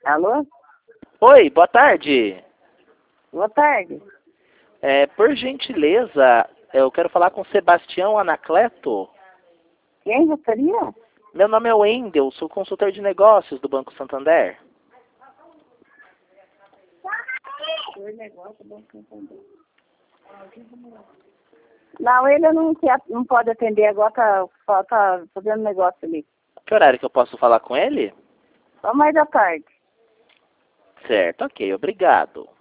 Alô? Oi, boa tarde. Boa tarde. Por gentileza, eu quero falar com Sebastião Anacleto. Quem gostaria? Meu nome é Wendel, sou consultor de negócios do Banco Santander. Não, ele não pode atender agora, tá fazendo negócio ali. Que horário que eu posso falar com ele? Só mais da tarde. Certo, ok, obrigado.